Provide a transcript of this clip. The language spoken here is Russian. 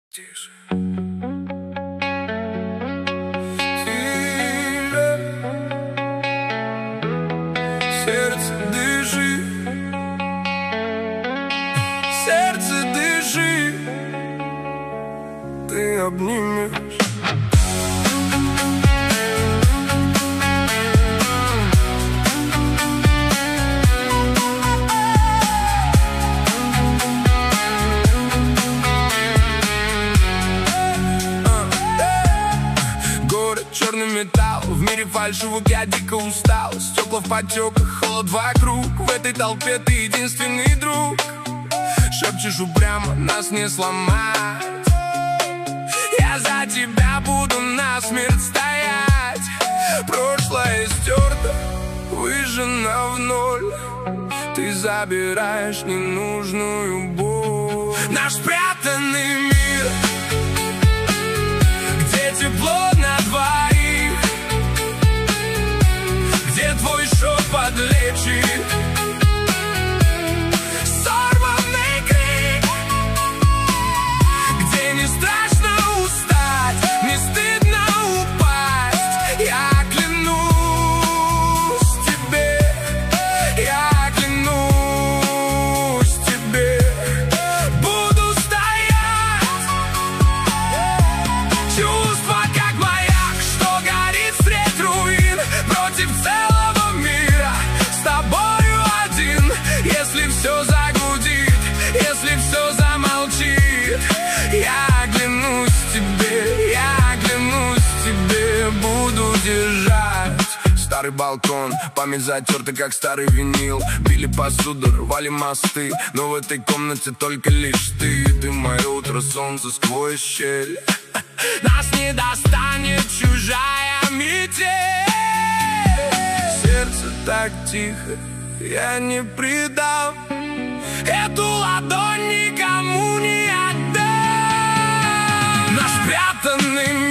Тише. Сердце, дыши, сердце, дыши, ты обнимешь. Черный металл, в мире фальшивок я дико устал. Стекла в потеках, холод вокруг. В этой толпе ты единственный друг. Шепчешь упрямо, нас не сломать. Я за тебя буду насмерть стоять. Прошлое стерто, выжжено в ноль. Ты забираешь ненужную боль. Наш спрятанный мир, где тепло на двоих, где твой шепот лечит сорванный крик, где не страшно устать, не стыдно упасть. Я клянусь тебе, я клянусь тебе, буду стоять. Чувства как маяк, что горит средь руин, против целого мира, с тобою один. Если все загудит, если все замолчит, я клянусь тебе, я клянусь тебе, буду держать. Старый балкон, память затерта, как старый винил. Били посуду, рвали мосты, но в этой комнате только лишь ты. Ты мое утро, солнце сквозь щель. Нас не достанет чужая метель. Сердце так тихо, я не предам. Эту ладонь никому не отдам. Наш спрятанный